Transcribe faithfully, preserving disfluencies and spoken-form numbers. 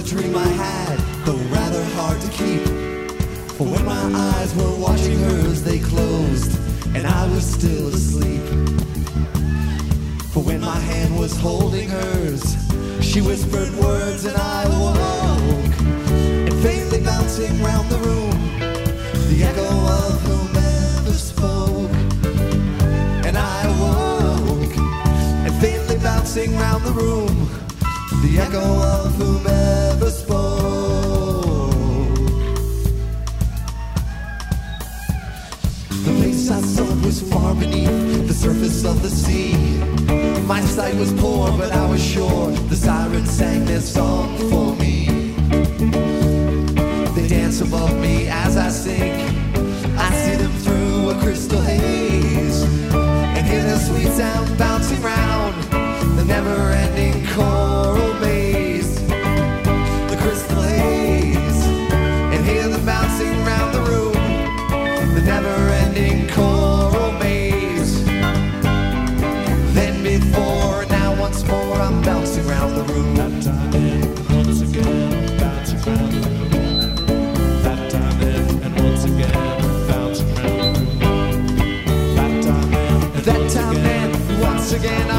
dream I had, though rather hard to keep. For when my eyes were watching hers, they closed, and I was still asleep. For when my hand was holding hers, she whispered words and I awoke. And faintly bouncing round the room, the echo of whomever spoke. And I awoke, and faintly bouncing round the room, the echo of whomever spoke. The place I sought was far beneath the surface of the sea. My sight was poor, but I was sure the sirens sang their song for me. They dance above me as I sing. I see them through a crystal haze, and hear their sweet sound bouncing round the never-ending choral maze. The crystal haze, and hear them bouncing round the room, the never-ending choral maze. Then before, now once more, I'm bouncing round the room. That time and once again, I'm bouncing round the room. That time and once again, I'm bouncing round the room. That time and That time and once again,